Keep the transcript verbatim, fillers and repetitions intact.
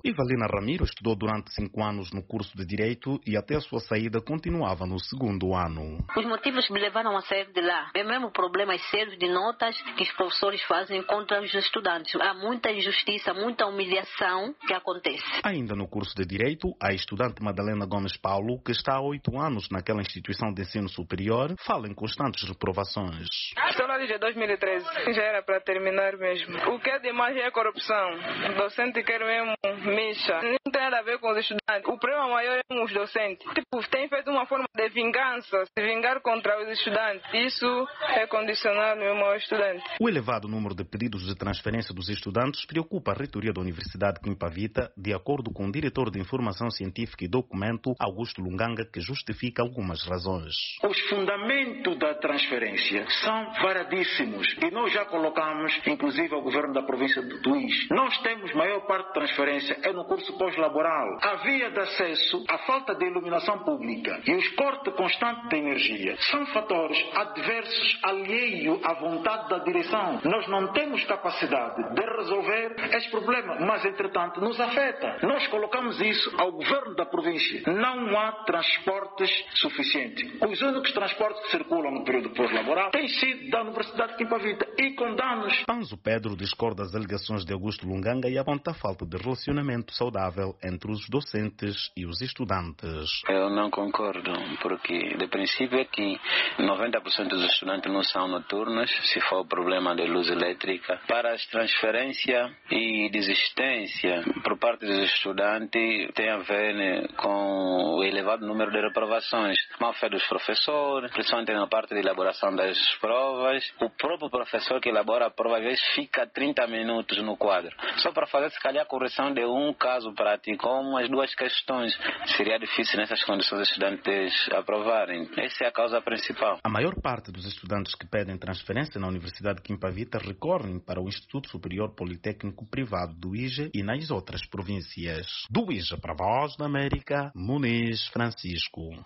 Ivalina Ramiro estudou durante cinco anos no curso de Direito e até a sua saída continuava no segundo ano. Os motivos que me levaram a sair de lá é mesmo problemas sérios de notas que os professores fazem contra os estudantes. Há muita injustiça, muita humilhação que acontece. Ainda no curso de Direito, a estudante Madalena Gomes Paulo, que está há oito anos naquela instituição de ensino superior, fala em constantes reprovações. Estou lá desde dois mil e treze, já era para terminar mesmo. O que é demais é a corrupção. O docente quer mesmo mexa. Não tem nada a ver com os estudantes. O problema maior é os docentes. Tipo, tem feito uma forma de vingança, se vingar contra os estudantes. Isso é condicionado mesmo ao estudante. O elevado número de pedidos de transferência dos estudantes preocupa a reitoria da Universidade de Quimpavita, de acordo com o diretor de Informação Científica e Documento, Augusto Lunganga, que justifica algumas razões. Os fundamentos da transferência são variadíssimos e nós já colocamos, inclusive, ao governo da província do Tuís. Nós temos maior parte de transferência é no curso pós-laboral. A via de acesso, a falta de iluminação pública e os cortes constantes de energia são fatores adversos alheios à vontade da direção. Nós não temos capacidade de resolver este problema, mas, entretanto, nos afeta. Nós colocamos isso ao governo da província. Não há transportes suficientes. Os únicos transportes que circulam no período pós-laboral têm sido da Universidade de Quimpavita e com danos. Panzo Pedro discorda das alegações de Augusto Lunganga e aponta a falta de relacionamento saudável entre os docentes e os estudantes. Eu não concordo, porque de princípio é que noventa por cento dos estudantes não são noturnos, se for o problema de luz elétrica. Para as transferências e desistência por parte dos estudantes tem a ver, né, com o elevado número de reprovações. Má fé dos professores, principalmente na parte de elaboração das provas. O próprio professor que elabora a prova às vezes fica trinta minutos no quadro, só para fazer se calhar a correção de um caso prático ou umas duas questões. Seria difícil nessas condições os estudantes aprovarem. Essa é a causa principal. A maior parte dos estudantes que pedem transferência na Universidade de Quimpavita recorrem para o Instituto Superior Politécnico Privado do I J E e nas outras províncias. Do I J E para a Voz da América, Muniz Francisco.